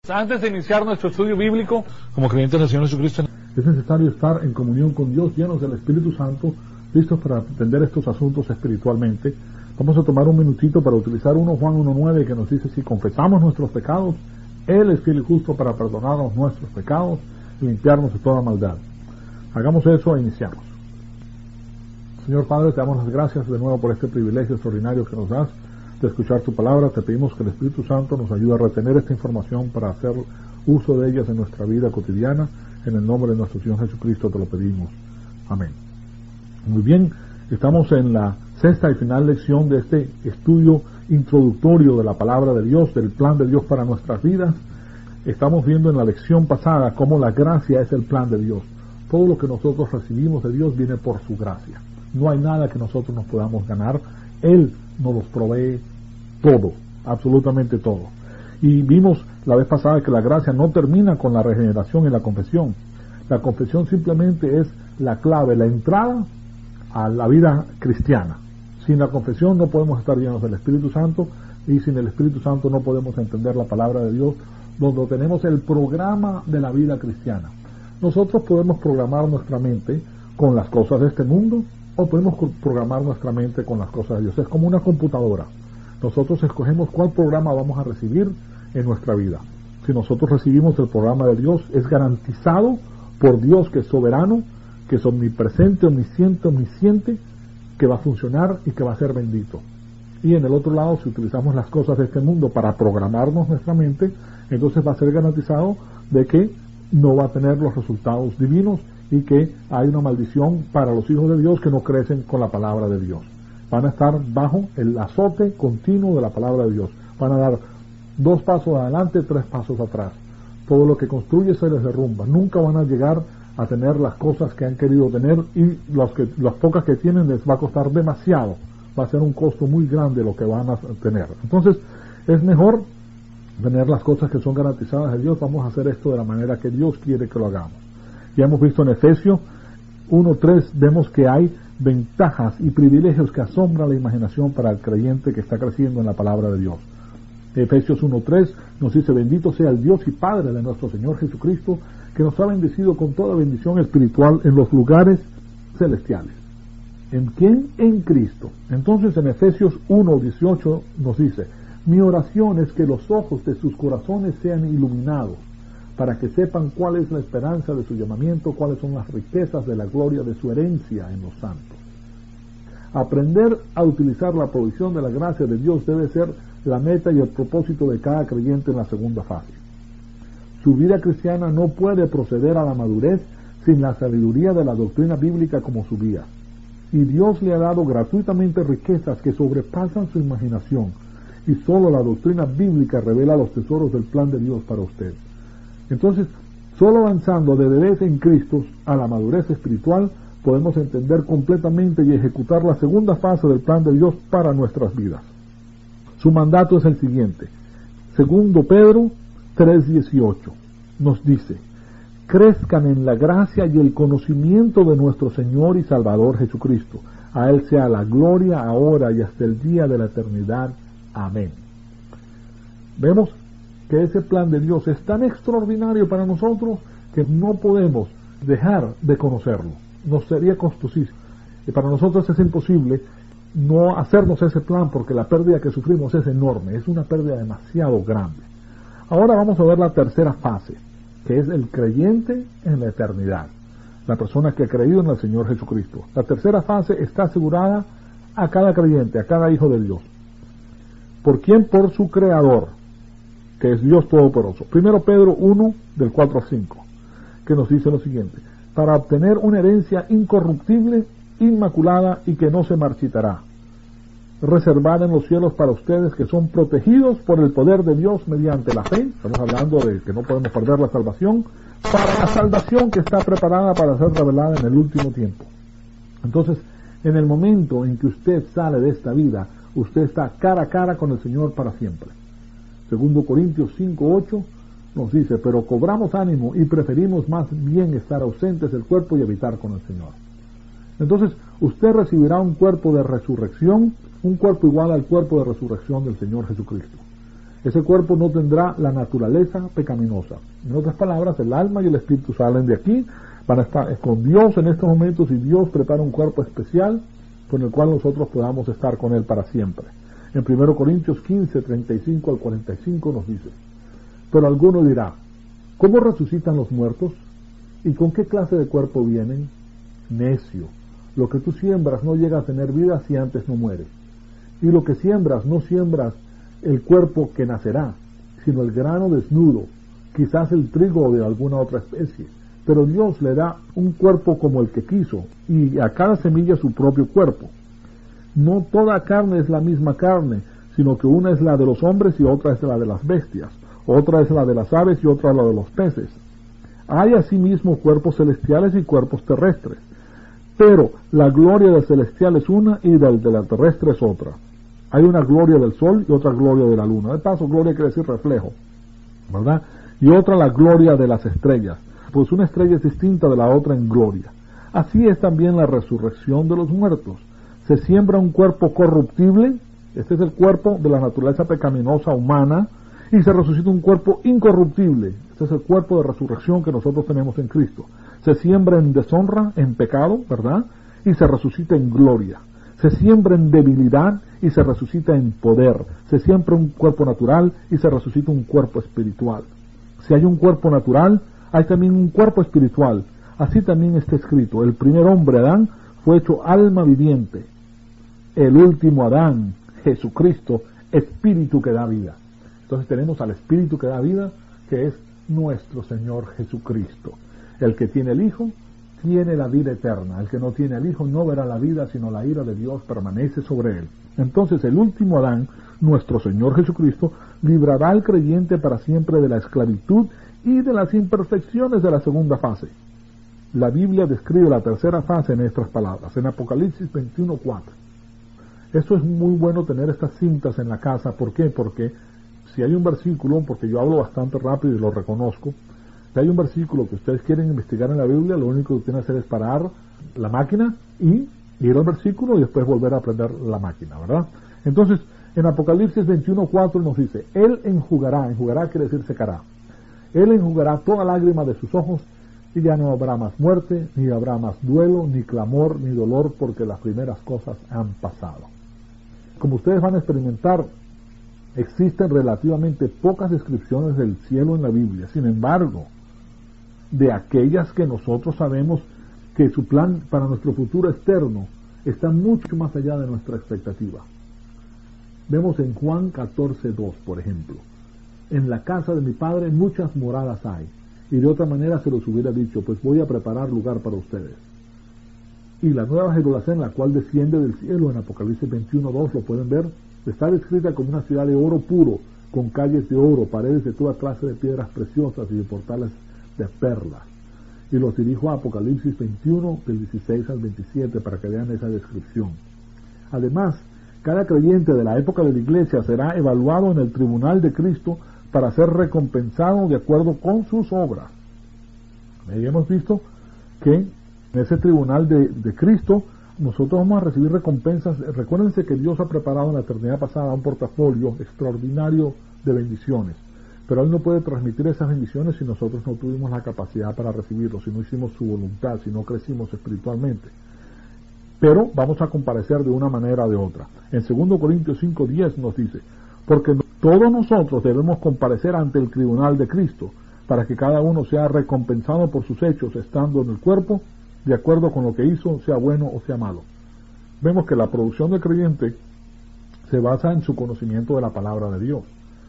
Antes de iniciar nuestro estudio bíblico, como creyentes del Señor Jesucristo, es necesario estar en comunión con Dios, llenos del Espíritu Santo, listos para atender estos asuntos espiritualmente. Vamos a tomar un minutito para utilizar 1 Juan 1:9, que nos dice: si confesamos nuestros pecados, Él es fiel y justo para perdonarnos nuestros pecados y limpiarnos de toda maldad. Hagamos eso e iniciamos. Señor Padre, te damos las gracias de nuevo por este privilegio extraordinario que nos das de escuchar tu palabra. Te pedimos que el Espíritu Santo nos ayude a retener esta información para hacer uso de ellas en nuestra vida cotidiana. En el nombre de nuestro Señor Jesucristo te lo pedimos. Amén. Muy bien, estamos en la sexta y final lección de este estudio introductorio de la palabra de Dios, del plan de Dios para nuestras vidas. Estamos viendo en la lección pasada cómo la gracia es el plan de Dios. Todo lo que nosotros recibimos de Dios viene por su gracia. No hay nada que nosotros nos podamos ganar. Él nos los provee todo, absolutamente todo. Y vimos la vez pasada que la gracia no termina con la regeneración y la confesión. La confesión simplemente es la clave, la entrada a la vida cristiana. Sin la confesión no podemos estar llenos del Espíritu Santo, y sin el Espíritu Santo no podemos entender la palabra de Dios, donde tenemos el programa de la vida cristiana. Nosotros podemos programar nuestra mente con las cosas de este mundo, o podemos programar nuestra mente con las cosas de Dios. Es como una computadora. Nosotros escogemos cuál programa vamos a recibir en nuestra vida. Si nosotros recibimos el programa de Dios, es garantizado por Dios, que es soberano, que es omnipresente, omnisciente, que va a funcionar y que va a ser bendito. Y en el otro lado, si utilizamos las cosas de este mundo para programarnos nuestra mente, entonces va a ser garantizado de que no va a tener los resultados divinos y que hay una maldición para los hijos de Dios que no crecen con la palabra de Dios. Van a estar bajo el azote continuo de la palabra de Dios. Van a dar 2 pasos adelante, 3 pasos atrás. Todo lo que construye se les derrumba. Nunca van a llegar a tener las cosas que han querido tener, y las pocas que tienen les va a costar demasiado. Va a ser un costo muy grande lo que van a tener. Entonces, es mejor tener las cosas que son garantizadas de Dios. Vamos a hacer esto de la manera que Dios quiere que lo hagamos. Ya hemos visto en Efesios 1:3, vemos que hay ventajas y privilegios que asombran la imaginación para el creyente que está creciendo en la palabra de Dios. Efesios 1:3 nos dice: bendito sea el Dios y Padre de nuestro Señor Jesucristo, que nos ha bendecido con toda bendición espiritual en los lugares celestiales. ¿En quién? En Cristo. Entonces en Efesios 1:18 nos dice: mi oración es que los ojos de sus corazones sean iluminados, para que sepan cuál es la esperanza de su llamamiento, cuáles son las riquezas de la gloria de su herencia en los santos. Aprender a utilizar la provisión de la gracia de Dios debe ser la meta y el propósito de cada creyente en la segunda fase. Su vida cristiana no puede proceder a la madurez sin la sabiduría de la doctrina bíblica como su guía. Y Dios le ha dado gratuitamente riquezas que sobrepasan su imaginación, y solo la doctrina bíblica revela los tesoros del plan de Dios para usted. Entonces, solo avanzando de bebés en Cristo a la madurez espiritual, podemos entender completamente y ejecutar la segunda fase del plan de Dios para nuestras vidas. Su mandato es el siguiente. 2 Pedro 3:18 nos dice: crezcan en la gracia y el conocimiento de nuestro Señor y Salvador Jesucristo. A Él sea la gloria ahora y hasta el día de la eternidad. Amén. Vemos que ese plan de Dios es tan extraordinario para nosotros que no podemos dejar de conocerlo. Nos sería costosísimo. Y para nosotros es imposible no hacernos ese plan, porque la pérdida que sufrimos es enorme, es una pérdida demasiado grande. Ahora vamos a ver la tercera fase, que es el creyente en la eternidad, la persona que ha creído en el Señor Jesucristo. La tercera fase está asegurada a cada creyente, a cada hijo de Dios. ¿Por quién? Por su Creador, que es Dios Todopoderoso. 1 Pedro 1, del 4 al 5, que nos dice lo siguiente: para obtener una herencia incorruptible, inmaculada y que no se marchitará, reservada en los cielos para ustedes, que son protegidos por el poder de Dios mediante la fe. Estamos hablando de que no podemos perder la salvación, para la salvación que está preparada para ser revelada en el último tiempo. Entonces, en el momento en que usted sale de esta vida, usted está cara a cara con el Señor para siempre. 2 Corintios 5:8 nos dice: pero cobramos ánimo y preferimos más bien estar ausentes del cuerpo y habitar con el Señor. Entonces, usted recibirá un cuerpo de resurrección, un cuerpo igual al cuerpo de resurrección del Señor Jesucristo. Ese cuerpo no tendrá la naturaleza pecaminosa. En otras palabras, el alma y el espíritu salen de aquí, van a estar con Dios en estos momentos, y Dios prepara un cuerpo especial con el cual nosotros podamos estar con Él para siempre. En 1 Corintios 15, 35 al 45 nos dice: pero alguno dirá, ¿cómo resucitan los muertos? ¿Y con qué clase de cuerpo vienen? Necio, lo que tú siembras no llega a tener vida si antes no muere. Y lo que siembras, no siembras el cuerpo que nacerá, sino el grano desnudo, quizás el trigo de alguna otra especie. Pero Dios le da un cuerpo como el que quiso, y a cada semilla su propio cuerpo. No toda carne es la misma carne, sino que una es la de los hombres y otra es la de las bestias, otra es la de las aves y otra la de los peces. Hay asimismo cuerpos celestiales y cuerpos terrestres, pero la gloria del celestial es una y del de la terrestre es otra. Hay una gloria del sol y otra gloria de la luna. De paso, gloria quiere decir reflejo, ¿verdad? Y otra la gloria de las estrellas, pues una estrella es distinta de la otra en gloria. Así es también la resurrección de los muertos. Se siembra un cuerpo corruptible, este es el cuerpo de la naturaleza pecaminosa humana, y se resucita un cuerpo incorruptible, este es el cuerpo de resurrección que nosotros tenemos en Cristo. Se siembra en deshonra, en pecado, ¿verdad? Y se resucita en gloria. Se siembra en debilidad y se resucita en poder. Se siembra un cuerpo natural y se resucita un cuerpo espiritual. Si hay un cuerpo natural, hay también un cuerpo espiritual. Así también está escrito: el primer hombre, Adán, fue hecho alma viviente. El último Adán, Jesucristo, espíritu que da vida. Entonces tenemos al espíritu que da vida, que es nuestro Señor Jesucristo. El que tiene el Hijo tiene la vida eterna. El que no tiene el Hijo no verá la vida, sino la ira de Dios permanece sobre él. Entonces el último Adán, nuestro Señor Jesucristo, librará al creyente para siempre de la esclavitud y de las imperfecciones de la segunda fase. La Biblia describe la tercera fase en estas palabras, en Apocalipsis 21:4. Esto es muy bueno tener estas cintas en la casa. ¿Por qué? Porque si hay un versículo, porque yo hablo bastante rápido y lo reconozco, si hay un versículo que ustedes quieren investigar en la Biblia, lo único que tienen que hacer es parar la máquina y ir al versículo y después volver a prender la máquina, ¿verdad? Entonces, en Apocalipsis 21:4 nos dice: Él enjugará quiere decir secará, Él enjugará toda lágrima de sus ojos, y ya no habrá más muerte, ni habrá más duelo, ni clamor, ni dolor, porque las primeras cosas han pasado. Como ustedes van a experimentar, existen relativamente pocas descripciones del cielo en la Biblia. Sin embargo, de aquellas que nosotros sabemos que su plan para nuestro futuro externo está mucho más allá de nuestra expectativa. Vemos en Juan 14:2, por ejemplo: en la casa de mi Padre muchas moradas hay, y de otra manera se los hubiera dicho, pues voy a preparar lugar para ustedes. Y la nueva Jerusalén, la cual desciende del cielo, en Apocalipsis 21:2, lo pueden ver, está descrita como una ciudad de oro puro, con calles de oro, paredes de toda clase de piedras preciosas y de portales de perlas. Y los dirijo a Apocalipsis 21, del 16 al 27, para que vean esa descripción. Además, cada creyente de la época de la iglesia será evaluado en el tribunal de Cristo para ser recompensado de acuerdo con sus obras. Y hemos visto que en ese tribunal de Cristo nosotros vamos a recibir recompensas. Recuérdense que Dios ha preparado en la eternidad pasada un portafolio extraordinario de bendiciones, pero Él no puede transmitir esas bendiciones si nosotros no tuvimos la capacidad para recibirlo, si no hicimos su voluntad, si no crecimos espiritualmente. Pero vamos a comparecer de una manera o de otra. En 2 Corintios 5:10 nos dice: porque todos nosotros debemos comparecer ante el tribunal de Cristo, para que cada uno sea recompensado por sus hechos, estando en el cuerpo, de acuerdo con lo que hizo, sea bueno o sea malo. Vemos que la producción del creyente se basa en su conocimiento de la palabra de Dios.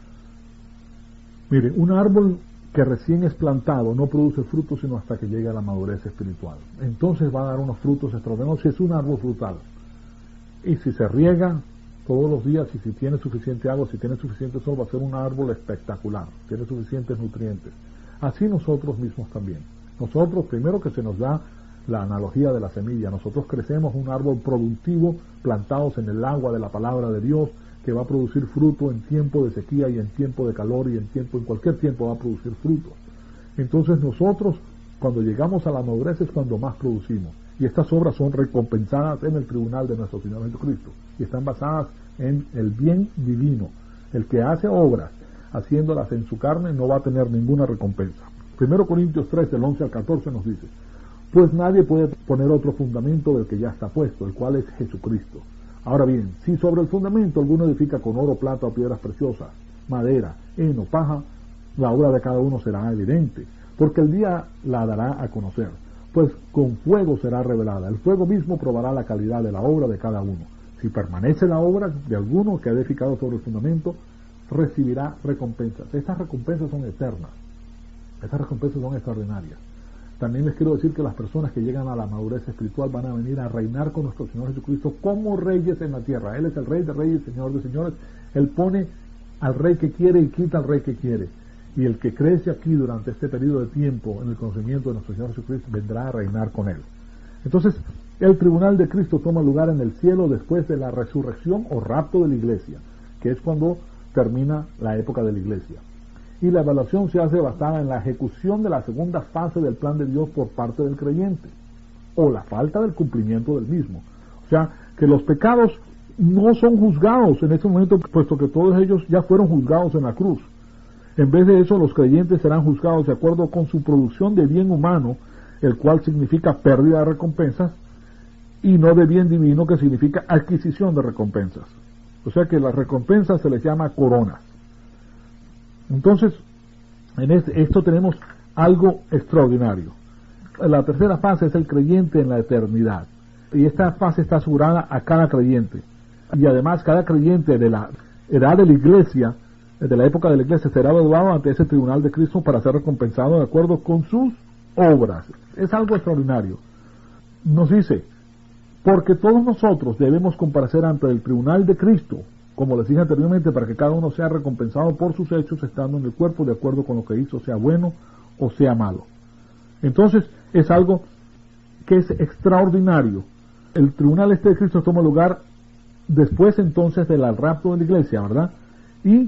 Miren, un árbol que recién es plantado no produce frutos sino hasta que llegue a la madurez espiritual. Entonces va a dar unos frutos extraordinarios si es un árbol frutal. Y si se riega todos los días, y si tiene suficiente agua, si tiene suficiente sol, va a ser un árbol espectacular, tiene suficientes nutrientes. Así nosotros mismos también. Nosotros, primero que se nos da la analogía de la semilla, nosotros crecemos un árbol productivo, plantados en el agua de la palabra de Dios, que va a producir fruto en tiempo de sequía y en tiempo de calor y en cualquier tiempo va a producir frutos. Entonces nosotros, cuando llegamos a la madurez, es cuando más producimos. Y estas obras son recompensadas en el tribunal de nuestro Señor Jesucristo y están basadas en el bien divino, El que hace obras haciéndolas en su carne no va a tener ninguna recompensa. 1 Corintios 3, del 11 al 14 nos dice: pues nadie puede poner otro fundamento del que ya está puesto, el cual es Jesucristo. Ahora bien, si sobre el fundamento alguno edifica con oro, plata o piedras preciosas, madera, heno, paja, la obra de cada uno será evidente, porque el día la dará a conocer, pues con fuego será revelada. El fuego mismo probará la calidad de la obra de cada uno. Si permanece la obra de alguno que ha edificado sobre el fundamento, recibirá recompensas. Estas recompensas son eternas. Estas recompensas son extraordinarias. También les quiero decir que las personas que llegan a la madurez espiritual van a venir a reinar con nuestro Señor Jesucristo como reyes en la tierra. Él es el Rey de Reyes, Señor de Señores. Él pone al rey que quiere y quita al rey que quiere. Y el que crece aquí durante este periodo de tiempo en el conocimiento de nuestro Señor Jesucristo vendrá a reinar con Él. Entonces, el tribunal de Cristo toma lugar en el cielo después de la resurrección o rapto de la iglesia, que es cuando termina la época de la iglesia. Y la evaluación se hace basada en la ejecución de la segunda fase del plan de Dios por parte del creyente, o la falta del cumplimiento del mismo. O sea, que los pecados no son juzgados en este momento, puesto que todos ellos ya fueron juzgados en la cruz. En vez de eso, los creyentes serán juzgados de acuerdo con su producción de bien humano, el cual significa pérdida de recompensas, y no de bien divino, que significa adquisición de recompensas. O sea que las recompensas se les llama coronas. Entonces, en esto tenemos algo extraordinario. La tercera fase es el creyente en la eternidad. Y esta fase está asegurada a cada creyente. Y además, cada creyente de la edad de la iglesia, de la época de la iglesia, será evaluado ante ese tribunal de Cristo para ser recompensado de acuerdo con sus obras. Es algo extraordinario. Nos dice: porque todos nosotros debemos comparecer ante el tribunal de Cristo, como les dije anteriormente, para que cada uno sea recompensado por sus hechos, estando en el cuerpo de acuerdo con lo que hizo, sea bueno o sea malo. Entonces, es algo que es extraordinario. El tribunal de Cristo toma lugar después entonces del rapto de la iglesia, ¿verdad? Y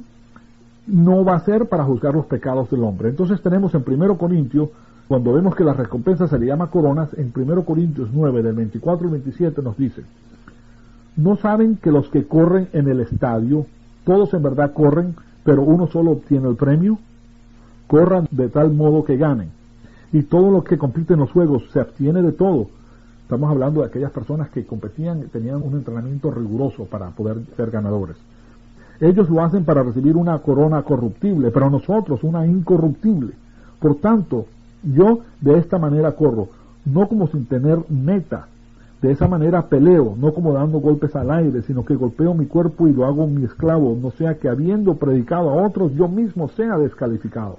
no va a ser para juzgar los pecados del hombre. Entonces tenemos en 1 Corintios, cuando vemos que las recompensas se le llama coronas, en 1 Corintios 9, del 24 al 27 nos dice: ¿no saben que los que corren en el estadio, todos en verdad corren, pero uno solo obtiene el premio? Corran de tal modo que ganen. Y todos los que compiten en los juegos se abstiene de todo. Estamos hablando de aquellas personas que competían, tenían un entrenamiento riguroso para poder ser ganadores. Ellos lo hacen para recibir una corona corruptible, pero nosotros una incorruptible. Por tanto, yo de esta manera corro, no como sin tener meta. De esa manera peleo, no como dando golpes al aire, sino que golpeo mi cuerpo y lo hago mi esclavo, no sea que habiendo predicado a otros, yo mismo sea descalificado.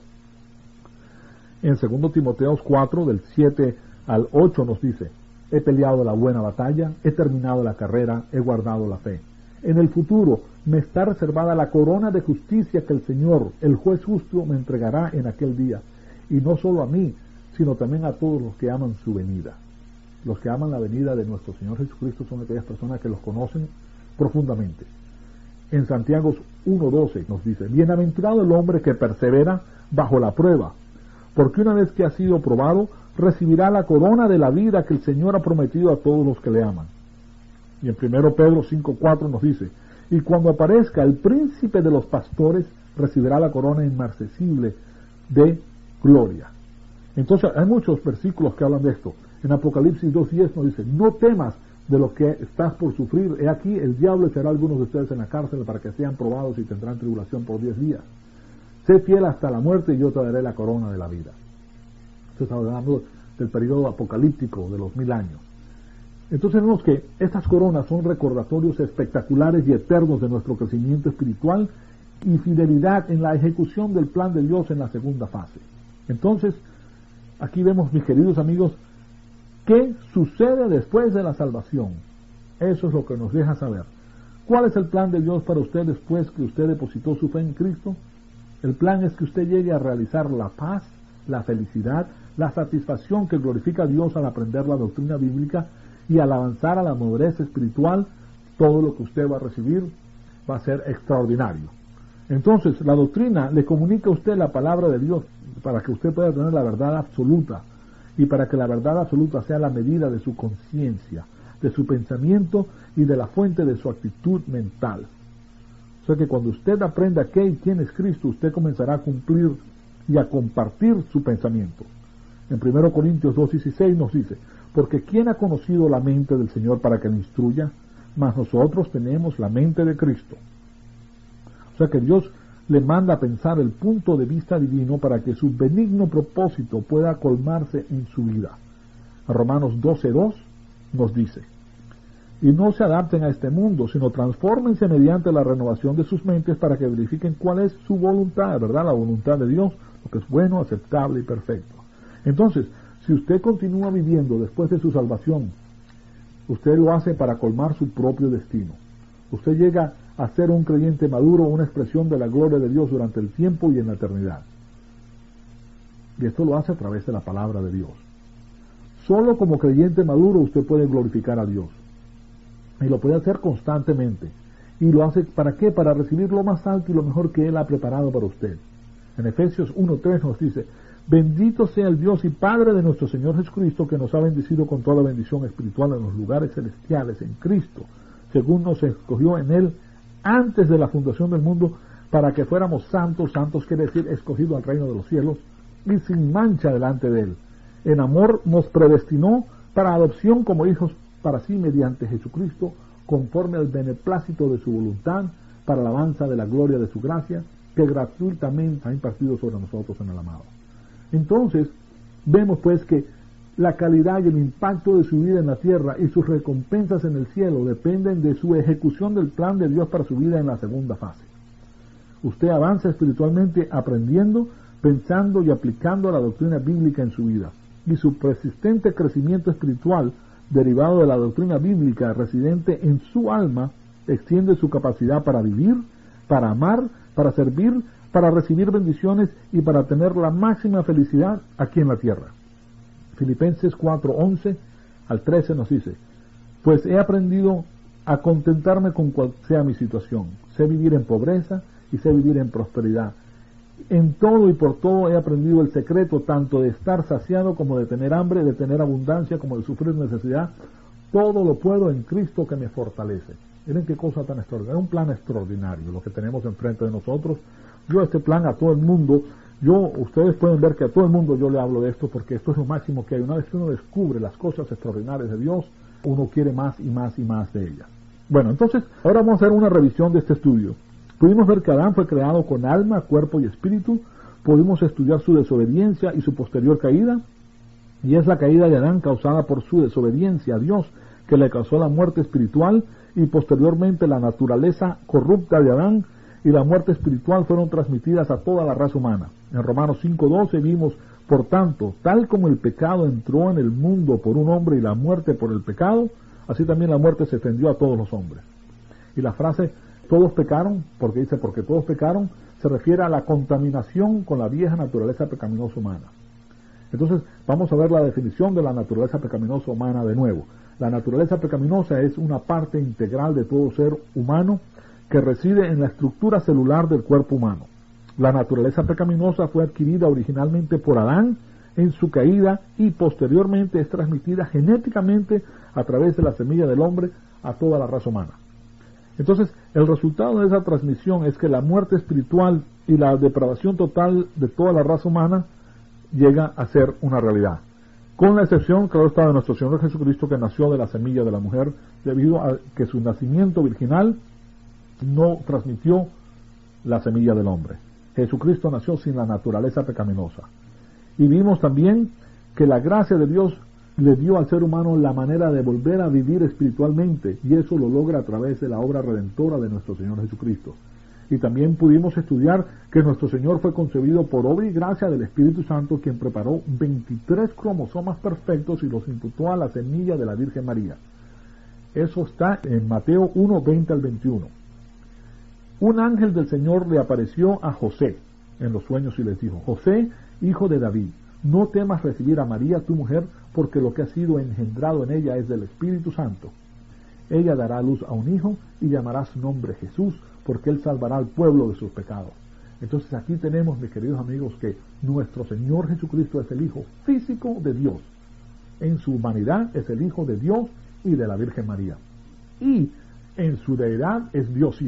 En 2 Timoteo 4, del 7 al 8 nos dice: he peleado la buena batalla, he terminado la carrera, he guardado la fe. En el futuro me está reservada la corona de justicia que el Señor, el juez justo, me entregará en aquel día, y no solo a mí, sino también a todos los que aman su venida. Los que aman la venida de nuestro Señor Jesucristo son aquellas personas que los conocen profundamente. En Santiago 1:12 nos dice: bienaventurado el hombre que persevera bajo la prueba, porque una vez que ha sido probado, recibirá la corona de la vida que el Señor ha prometido a todos los que le aman. Y en 1 Pedro 5:4 nos dice: y cuando aparezca el príncipe de los pastores, recibirá la corona inmarcesible de gloria. Entonces hay muchos versículos que hablan de esto. En Apocalipsis 2:10 nos dice: no temas de lo que estás por sufrir. He aquí, el diablo echará a algunos de ustedes en la cárcel para que sean probados y tendrán tribulación por 10 días. Sé fiel hasta la muerte y yo te daré la corona de la vida. Esto está hablando del periodo apocalíptico de los 1000 años. Entonces vemos que estas coronas son recordatorios espectaculares y eternos de nuestro crecimiento espiritual y fidelidad en la ejecución del plan de Dios en la segunda fase. Entonces, aquí vemos, mis queridos amigos, ¿qué sucede después de la salvación? Eso es lo que nos deja saber. ¿Cuál es el plan de Dios para usted después que usted depositó su fe en Cristo? El plan es que usted llegue a realizar la paz, la felicidad, la satisfacción que glorifica a Dios al aprender la doctrina bíblica, y al avanzar a la madurez espiritual, todo lo que usted va a recibir va a ser extraordinario. Entonces, la doctrina le comunica a usted la palabra de Dios para que usted pueda tener la verdad absoluta, y para que la verdad absoluta sea la medida de su conciencia, de su pensamiento y de la fuente de su actitud mental. O sea que cuando usted aprenda qué y quién es Cristo, usted comenzará a cumplir y a compartir su pensamiento. En 1 Corintios 2:16 nos dice, porque ¿quién ha conocido la mente del Señor para que le instruya? Mas nosotros tenemos la mente de Cristo. O sea que Dios le manda a pensar el punto de vista divino para que su benigno propósito pueda colmarse en su vida. A Romanos 12:2 nos dice, y no se adapten a este mundo, sino transfórmense mediante la renovación de sus mentes para que verifiquen cuál es su voluntad, ¿verdad? La voluntad de Dios, lo que es bueno, aceptable y perfecto. Entonces, si usted continúa viviendo después de su salvación, usted lo hace para colmar su propio destino. Usted llega a ser un creyente maduro, una expresión de la gloria de Dios durante el tiempo y en la eternidad. Y esto lo hace a través de la palabra de Dios. Solo como creyente maduro usted puede glorificar a Dios. Y lo puede hacer constantemente. ¿Y lo hace para qué? Para recibir lo más alto y lo mejor que Él ha preparado para usted. En Efesios 1:3 nos dice, bendito sea el Dios y Padre de nuestro Señor Jesucristo, que nos ha bendecido con toda bendición espiritual en los lugares celestiales en Cristo, según nos escogió en Él antes de la fundación del mundo, para que fuéramos santos. Santos quiere decir escogido al reino de los cielos, y sin mancha delante de Él. En amor nos predestinó para adopción como hijos para sí mediante Jesucristo, conforme al beneplácito de su voluntad, para alabanza de la gloria de su gracia, que gratuitamente ha impartido sobre nosotros en el amado. Entonces, vemos pues que la calidad y el impacto de su vida en la tierra y sus recompensas en el cielo dependen de su ejecución del plan de Dios para su vida en la segunda fase. Usted avanza espiritualmente aprendiendo, pensando y aplicando la doctrina bíblica en su vida, y su persistente crecimiento espiritual derivado de la doctrina bíblica residente en su alma extiende su capacidad para vivir, para amar, para servir, para recibir bendiciones y para tener la máxima felicidad aquí en la tierra. Filipenses 4:11 al 13 nos dice, pues he aprendido a contentarme con cual sea mi situación, sé vivir en pobreza y sé vivir en prosperidad. En todo y por todo he aprendido el secreto tanto de estar saciado como de tener hambre, de tener abundancia como de sufrir necesidad. Todo lo puedo en Cristo que me fortalece. Miren qué cosa tan extraordinaria, un plan extraordinario lo que tenemos enfrente de nosotros. Yo este plan a todo el mundo, ustedes pueden ver que a todo el mundo yo le hablo de esto porque esto es lo máximo que hay. Una vez que uno descubre las cosas extraordinarias de Dios, uno quiere más y más y más de ellas. Bueno, entonces, ahora vamos a hacer una revisión de este estudio. Pudimos ver que Adán fue creado con alma, cuerpo y espíritu. Pudimos estudiar su desobediencia y su posterior caída. Y es la caída de Adán causada por su desobediencia a Dios que le causó la muerte espiritual, y posteriormente la naturaleza corrupta de Adán y la muerte espiritual fueron transmitidas a toda la raza humana. En Romanos 5:12 vimos, por tanto, tal como el pecado entró en el mundo por un hombre y la muerte por el pecado, así también la muerte se extendió a todos los hombres. Y la frase todos pecaron, porque dice porque todos pecaron, se refiere a la contaminación con la vieja naturaleza pecaminosa humana. Entonces vamos a ver la definición de la naturaleza pecaminosa humana de nuevo. La naturaleza pecaminosa es una parte integral de todo ser humano que reside en la estructura celular del cuerpo humano. La naturaleza pecaminosa fue adquirida originalmente por Adán en su caída y posteriormente es transmitida genéticamente a través de la semilla del hombre a toda la raza humana. Entonces, el resultado de esa transmisión es que la muerte espiritual y la depravación total de toda la raza humana llega a ser una realidad. Con la excepción, claro está, de nuestro Señor Jesucristo, que nació de la semilla de la mujer, debido a que su nacimiento virginal no transmitió la semilla del hombre. Jesucristo nació sin la naturaleza pecaminosa. Y vimos también que la gracia de Dios le dio al ser humano la manera de volver a vivir espiritualmente, y eso lo logra a través de la obra redentora de nuestro Señor Jesucristo. Y también pudimos estudiar que nuestro Señor fue concebido por obra y gracia del Espíritu Santo, quien preparó 23 cromosomas perfectos y los imputó a la semilla de la Virgen María. Eso está en Mateo 1:20 al 21. Un ángel del Señor le apareció a José en los sueños y les dijo: José, hijo de David, no temas recibir a María tu mujer, porque lo que ha sido engendrado en ella es del Espíritu Santo. Ella dará a luz a un hijo y llamará su nombre Jesús, porque él salvará al pueblo de sus pecados. Entonces aquí tenemos, mis queridos amigos, que nuestro Señor Jesucristo es el Hijo físico de Dios. En su humanidad es el Hijo de Dios y de la Virgen María. Y en su deidad es Dios Hijo.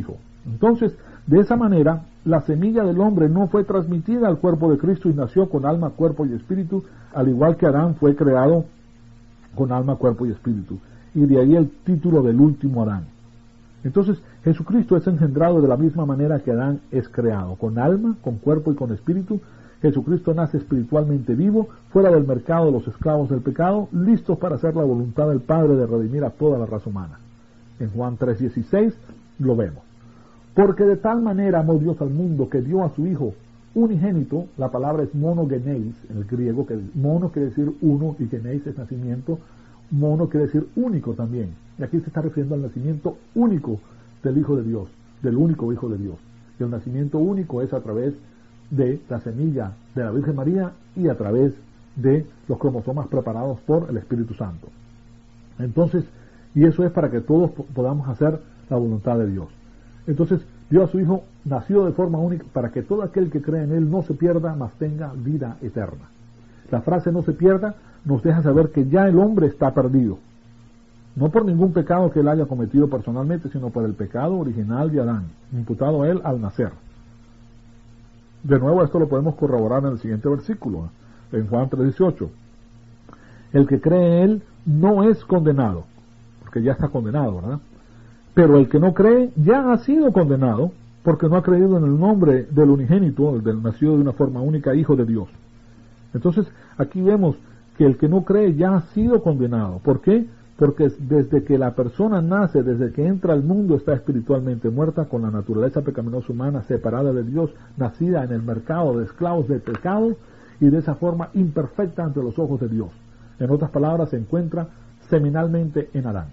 Entonces, de esa manera, la semilla del hombre no fue transmitida al cuerpo de Cristo y nació con alma, cuerpo y espíritu, al igual que Adán fue creado con alma, cuerpo y espíritu. Y de ahí el título del último Adán. Entonces, Jesucristo es engendrado de la misma manera que Adán es creado, con alma, con cuerpo y con espíritu. Jesucristo nace espiritualmente vivo, fuera del mercado de los esclavos del pecado, listos para hacer la voluntad del Padre de redimir a toda la raza humana. En Juan 3:16 lo vemos. Porque de tal manera amó Dios al mundo que dio a su Hijo unigénito, la palabra es monogeneis en el griego, que mono quiere decir uno y geneis es nacimiento, mono quiere decir único también. Y aquí se está refiriendo al nacimiento único del Hijo de Dios, del único Hijo de Dios. Y el nacimiento único es a través de la semilla de la Virgen María y a través de los cromosomas preparados por el Espíritu Santo. Entonces, y eso es para que todos podamos hacer la voluntad de Dios. Entonces, dio a su Hijo, nacido de forma única, para que todo aquel que cree en Él no se pierda, mas tenga vida eterna. La frase no se pierda nos deja saber que ya el hombre está perdido. No por ningún pecado que él haya cometido personalmente, sino por el pecado original de Adán, imputado a él al nacer. De nuevo, esto lo podemos corroborar en el siguiente versículo, en Juan 3:18. El que cree en Él no es condenado, porque ya está condenado, ¿verdad? Pero el que no cree ya ha sido condenado, porque no ha creído en el nombre del unigénito, del nacido de una forma única, Hijo de Dios. Entonces, aquí vemos que el que no cree ya ha sido condenado. ¿Por qué? Porque desde que la persona nace, desde que entra al mundo, está espiritualmente muerta, con la naturaleza pecaminosa humana separada de Dios, nacida en el mercado de esclavos del pecado, y de esa forma imperfecta ante los ojos de Dios. En otras palabras, se encuentra seminalmente en Adán.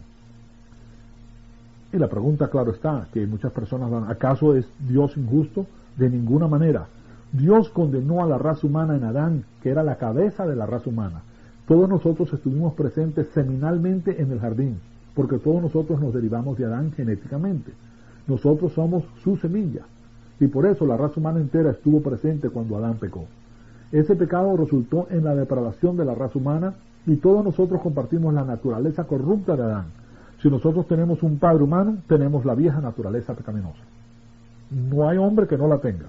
Y la pregunta, claro está, que muchas personas dan, ¿acaso es Dios injusto? De ninguna manera. Dios condenó a la raza humana en Adán, que era la cabeza de la raza humana. Todos nosotros estuvimos presentes seminalmente en el jardín, porque todos nosotros nos derivamos de Adán genéticamente. Nosotros somos su semilla, y por eso la raza humana entera estuvo presente cuando Adán pecó. Ese pecado resultó en la depravación de la raza humana, y todos nosotros compartimos la naturaleza corrupta de Adán. Si nosotros tenemos un padre humano, tenemos la vieja naturaleza pecaminosa. No hay hombre que no la tenga.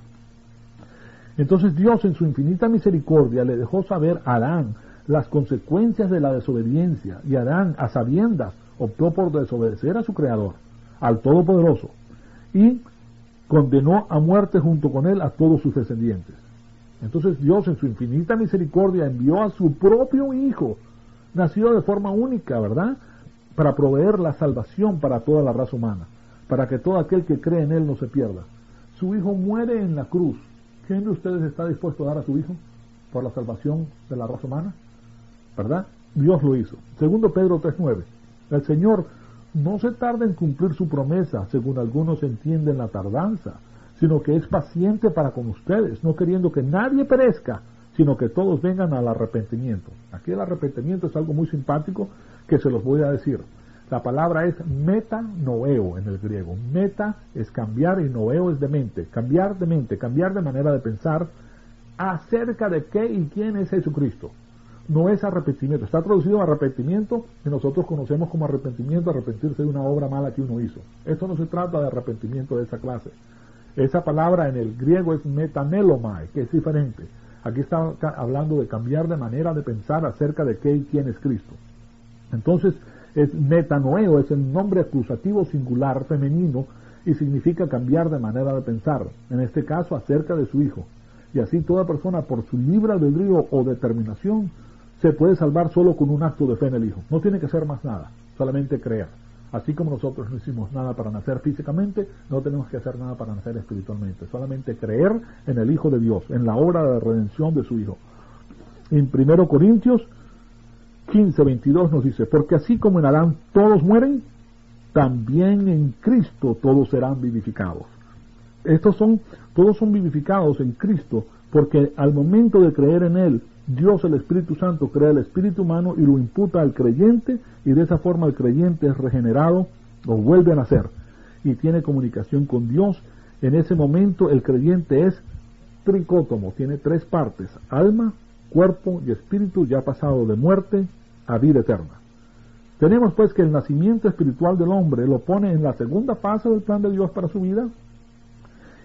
Entonces Dios, en su infinita misericordia, le dejó saber a Adán las consecuencias de la desobediencia, y Adán, a sabiendas, optó por desobedecer a su Creador, al Todopoderoso, y condenó a muerte junto con él a todos sus descendientes. Entonces Dios, en su infinita misericordia, envió a su propio Hijo, nacido de forma única, ¿verdad?, para proveer la salvación para toda la raza humana, para que todo aquel que cree en Él no se pierda. Su Hijo muere en la cruz. ¿Quién de ustedes está dispuesto a dar a su Hijo por la salvación de la raza humana? ¿Verdad? Dios lo hizo. Segundo Pedro 3:9. El Señor no se tarda en cumplir su promesa, según algunos entienden la tardanza, sino que es paciente para con ustedes, no queriendo que nadie perezca, sino que todos vengan al arrepentimiento. Aquí el arrepentimiento es algo muy simpático que se los voy a decir. La palabra es metanoeo en el griego. Meta es cambiar y noeo es de mente. Cambiar de mente, cambiar de manera de pensar acerca de qué y quién es Jesucristo. No es arrepentimiento. Está traducido arrepentimiento, que nosotros conocemos como arrepentimiento, arrepentirse de una obra mala que uno hizo. Esto no se trata de arrepentimiento de esa clase. Esa palabra en el griego es metanelomai, que es diferente. Aquí está hablando de cambiar de manera de pensar acerca de qué y quién es Cristo. Entonces, es metanoeo, es el nombre acusativo singular femenino y significa cambiar de manera de pensar, en este caso acerca de su Hijo. Y así toda persona, por su libre albedrío o determinación, se puede salvar solo con un acto de fe en el Hijo. No tiene que hacer más nada, solamente creer. Así como nosotros no hicimos nada para nacer físicamente, no tenemos que hacer nada para nacer espiritualmente. Solamente creer en el Hijo de Dios, en la obra de redención de su Hijo. En 1 Corintios 15:22 nos dice, porque así como en Adán todos mueren, también en Cristo todos serán vivificados. Todos son vivificados en Cristo, porque al momento de creer en Él, Dios el Espíritu Santo crea el espíritu humano y lo imputa al creyente, y de esa forma el creyente es regenerado o vuelve a nacer y tiene comunicación con Dios. En ese momento el creyente es tricótomo, tiene tres partes: alma, cuerpo y espíritu, ya pasado de muerte a vida eterna. Tenemos pues que el nacimiento espiritual del hombre lo pone en la segunda fase del plan de Dios para su vida,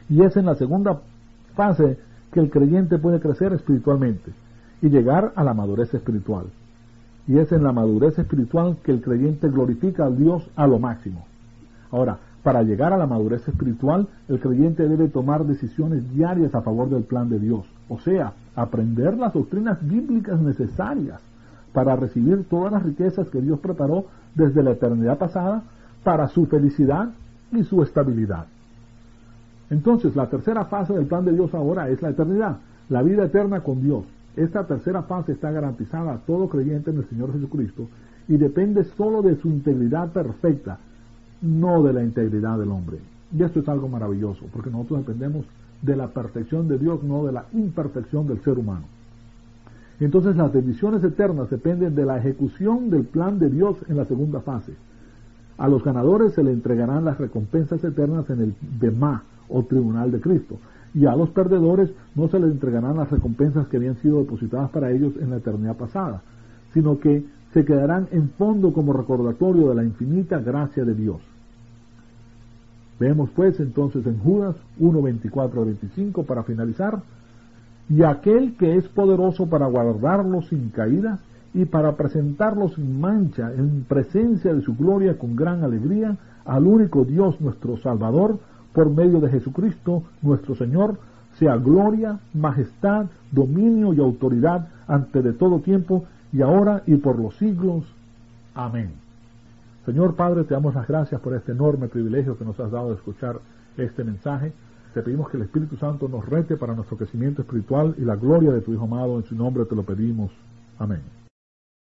Y es en la segunda fase que el creyente puede crecer espiritualmente y llegar a la madurez espiritual. Y es en la madurez espiritual que el creyente glorifica a Dios a lo máximo. Ahora, para llegar a la madurez espiritual, el creyente debe tomar decisiones diarias a favor del plan de Dios. O sea, aprender las doctrinas bíblicas necesarias para recibir todas las riquezas que Dios preparó desde la eternidad pasada para su felicidad y su estabilidad. Entonces, la tercera fase del plan de Dios ahora es la eternidad, la vida eterna con Dios. Esta tercera fase está garantizada a todo creyente en el Señor Jesucristo y depende solo de su integridad perfecta, no de la integridad del hombre. Y esto es algo maravilloso, porque nosotros dependemos de la perfección de Dios, no de la imperfección del ser humano. Entonces las bendiciones eternas dependen de la ejecución del plan de Dios en la segunda fase. A los ganadores se le entregarán las recompensas eternas en el Bemá, o tribunal de Cristo, y a los perdedores no se les entregarán las recompensas que habían sido depositadas para ellos en la eternidad pasada, sino que se quedarán en fondo como recordatorio de la infinita gracia de Dios. Vemos pues entonces en Judas 1:24-25 para finalizar: y aquel que es poderoso para guardarlos sin caída y para presentarlos sin mancha en presencia de su gloria con gran alegría, al único Dios nuestro Salvador, por medio de Jesucristo nuestro Señor, sea gloria, majestad, dominio y autoridad antes de todo tiempo, y ahora y por los siglos. Amén. Señor Padre, te damos las gracias por este enorme privilegio que nos has dado de escuchar este mensaje. Te pedimos que el Espíritu Santo nos rete para nuestro crecimiento espiritual y la gloria de tu Hijo amado. En su nombre te lo pedimos. Amén.